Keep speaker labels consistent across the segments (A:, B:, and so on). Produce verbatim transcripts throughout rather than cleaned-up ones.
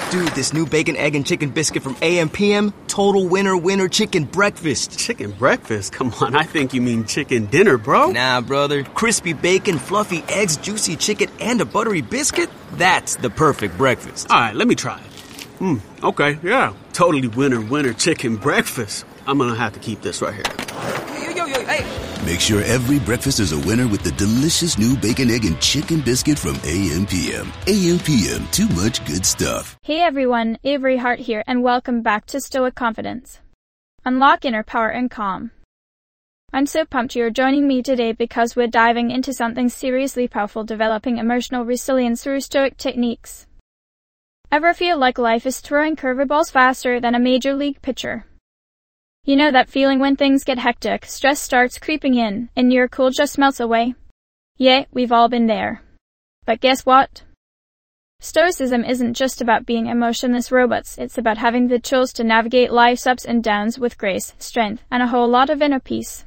A: Dude, this new bacon, egg, and chicken biscuit from A M P M, total winner winner chicken breakfast.
B: Chicken breakfast? Come on, I think you mean chicken dinner, bro.
A: Nah, brother. Crispy bacon, fluffy eggs, juicy chicken, and a buttery biscuit? That's the perfect breakfast.
B: All right, let me try it. Hmm, okay, yeah. Totally winner winner chicken breakfast. I'm gonna have to keep this right here.
A: Yo, yo, yo, hey.
C: Make sure every breakfast is a winner with the delicious new bacon, egg, and chicken biscuit from A M P M. A M P M, too much good stuff.
D: Hey everyone, Avery Hart here, and welcome back to Stoic Confidence. Unlock inner power and calm. I'm so pumped you're joining me today because we're diving into something seriously powerful, developing emotional resilience through Stoic techniques. Ever feel like life is throwing curveballs faster than a major league pitcher? You know that feeling when things get hectic, stress starts creeping in, and your cool just melts away? Yeah, we've all been there. But guess what? Stoicism isn't just about being emotionless robots, it's about having the tools to navigate life's ups and downs with grace, strength, and a whole lot of inner peace.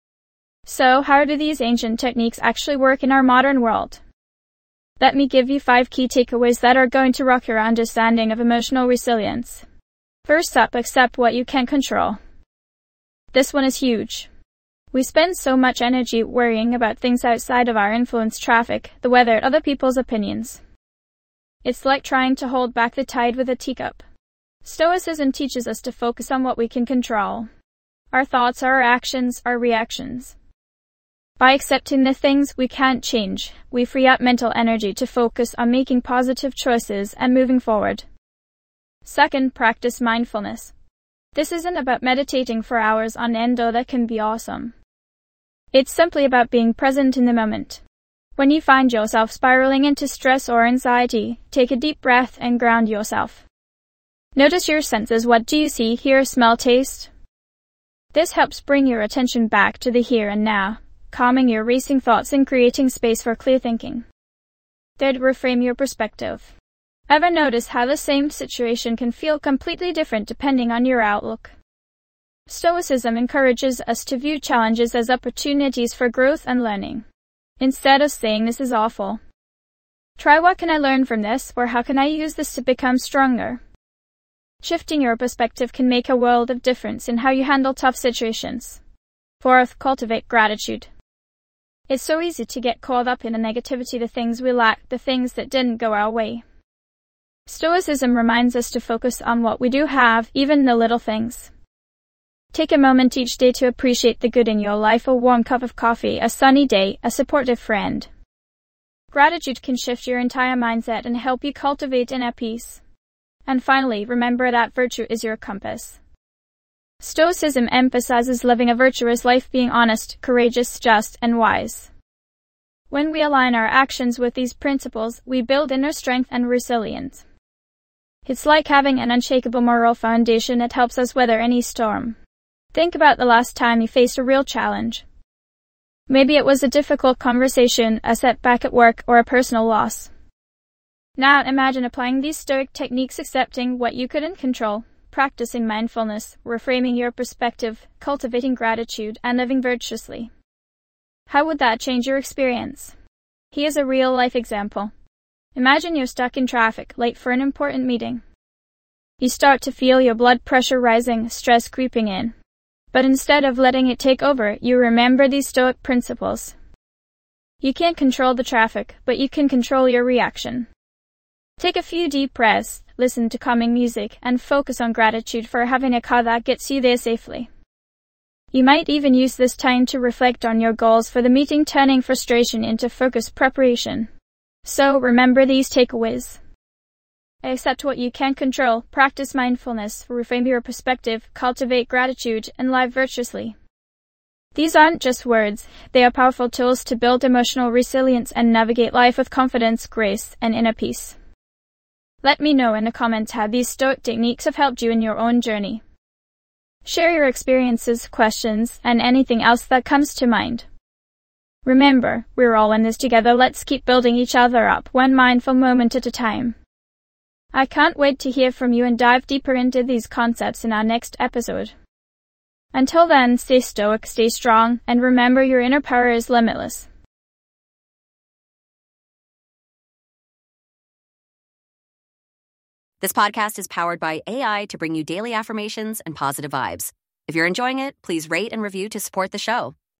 D: So, how do these ancient techniques actually work in our modern world? Let me give you five key takeaways that are going to rock your understanding of emotional resilience. First up, accept what you can't control. This one is huge. We spend so much energy worrying about things outside of our influence: traffic, the weather, other people's opinions. It's like trying to hold back the tide with a teacup. Stoicism teaches us to focus on what we can control. Our thoughts, our actions, our reactions. By accepting the things we can't change, we free up mental energy to focus on making positive choices and moving forward. Second, practice mindfulness. This isn't about meditating for hours on end, though that can be awesome. It's simply about being present in the moment. When you find yourself spiraling into stress or anxiety, take a deep breath and ground yourself. Notice your senses. What do you see, hear, smell, taste? This helps bring your attention back to the here and now, calming your racing thoughts and creating space for clear thinking. Third, reframe your perspective. Ever notice how the same situation can feel completely different depending on your outlook? Stoicism encourages us to view challenges as opportunities for growth and learning, instead of saying this is awful. Try, what can I learn from this, or how can I use this to become stronger? Shifting your perspective can make a world of difference in how you handle tough situations. Fourth, cultivate gratitude. It's so easy to get caught up in the negativity, the things we lack, the things that didn't go our way. Stoicism reminds us to focus on what we do have, even the little things. Take a moment each day to appreciate the good in your life: a warm cup of coffee, a sunny day, a supportive friend. Gratitude can shift your entire mindset and help you cultivate inner peace. And finally, remember that virtue is your compass. Stoicism emphasizes living a virtuous life, being honest, courageous, just, and wise. When we align our actions with these principles, we build inner strength and resilience. It's like having an unshakable moral foundation that helps us weather any storm. Think about the last time you faced a real challenge. Maybe it was a difficult conversation, a setback at work, or a personal loss. Now imagine applying these Stoic techniques, accepting what you couldn't control, practicing mindfulness, reframing your perspective, cultivating gratitude, and living virtuously. How would that change your experience? Here's a real-life example. Imagine you're stuck in traffic, late for an important meeting. You start to feel your blood pressure rising, stress creeping in. But instead of letting it take over, you remember these Stoic principles. You can't control the traffic, but you can control your reaction. Take a few deep breaths, listen to calming music, and focus on gratitude for having a car that gets you there safely. You might even use this time to reflect on your goals for the meeting, turning frustration into focused preparation. So, remember these takeaways. Accept what you can control, practice mindfulness, reframe your perspective, cultivate gratitude, and live virtuously. These aren't just words, they are powerful tools to build emotional resilience and navigate life with confidence, grace, and inner peace. Let me know in the comments how these Stoic techniques have helped you in your own journey. Share your experiences, questions, and anything else that comes to mind. Remember, we're all in this together. Let's keep building each other up, one mindful moment at a time. I can't wait to hear from you and dive deeper into these concepts in our next episode. Until then, stay stoic, stay strong, and remember your inner power is limitless.
E: This podcast is powered by A I to bring you daily affirmations and positive vibes. If you're enjoying it, please rate and review to support the show.